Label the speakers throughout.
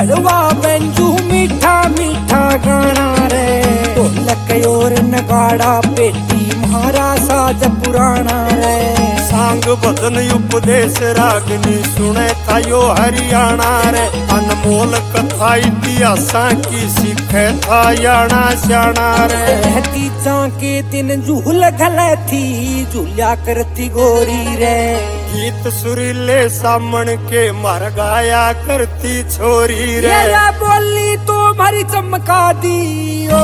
Speaker 1: कड़वा बेंजू मीठा मीठा गाना रे, ढोलक और नगाड़ा पेटी म्हारा साज पुराना रे।
Speaker 2: सांग भजन उपदेश रागनी सुने था यो हरियाणा रे, अनमोल कथा इतिहासा की सीखे था याना श्याणा रे।
Speaker 1: रहती के दिन झूल घले थी झूलिया करती गोरी रे,
Speaker 2: गीत सुरीले सामन के मर गाया करती छोरी रे।
Speaker 1: ये बोली तो मारी चमका दी ओ,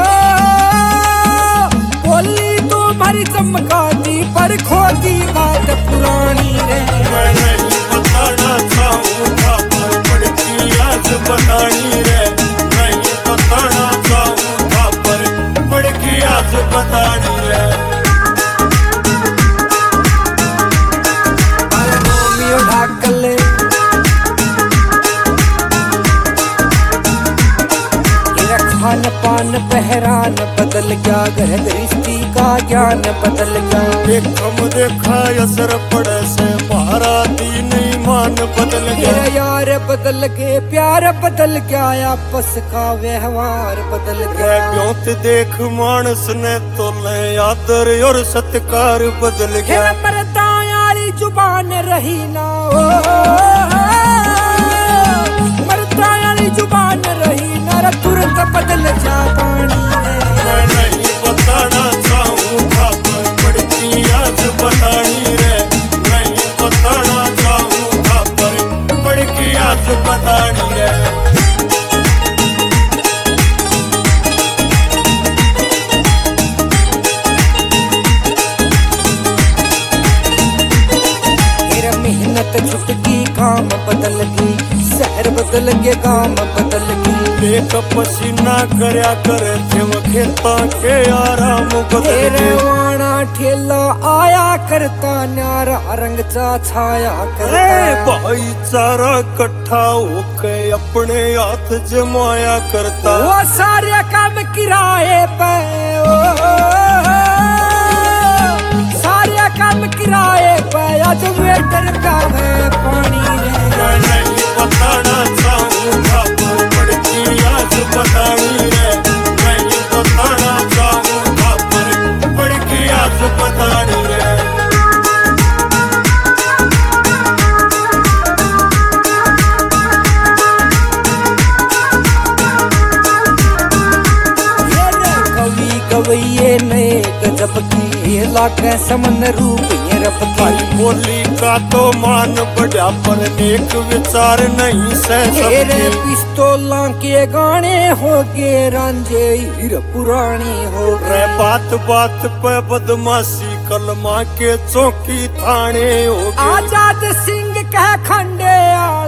Speaker 1: बोली तो मारी चमका दी पर खोदी बात पुरानी रे।
Speaker 2: मैं नहीं बताना चाहूँगा पर बड़की आज बतानी रे, नहीं बताना चाहूँगा पर बड़की आज बतानी रे।
Speaker 1: ढाकले खान पान पहरान बदल गया, गह दृष्टि का ज्ञान बदल गया।
Speaker 2: देखम देखा असर पड़े से मारा दीन ईमान बदल गया।
Speaker 1: तेरा यार बदल गए प्यार बदल गया, आपस का व्यवहार बदल गया।
Speaker 2: ब्योत देख मानस ने तो ले आदर और सत्कार बदल गया।
Speaker 1: मरदायाली जुबान रही ना ओ, मरदायाली जुबान रही ना, तुरंत बदल जा पानी।
Speaker 2: मैं नहीं बताना चाहूँगा पर बड़की आज बतानी रे, नहीं बताना चाहूँगा पर बड़की आज बतानी रे।
Speaker 1: छुटकी काम बदल गई, शहर बदल के काम बदल गई।
Speaker 2: एक पसीना करया करे थे वो खेता के आराम बदल गए।
Speaker 1: वाणा ठेला आया करता न्यारा रंग चा छाया करता।
Speaker 2: भाईचारा इकट्ठा होके अपने हाथ जमाया करता।
Speaker 1: वो सारे काम किराए पे सारे काम किराए पे, आज वेटर का है पानी रे।
Speaker 2: मैं नहीं बताना चाहूँगा पर बड़की आज बतानी रे, नहीं बताना चाहूँगा पर बड़की आज बतानी रे।
Speaker 1: कवि गवैये नए गजब की लागे समन रूप ये रब
Speaker 2: भाई बोली का तो मान बढ़ा पर नेक विचार नहीं सह सकते।
Speaker 1: पिस्तौला के गाने हो गे रांझे हीर पुरानी हो
Speaker 2: रे, बात बात पे बदमाशी कलमा के चौकी थाने हो।
Speaker 1: आजाद सिंह कह खंडे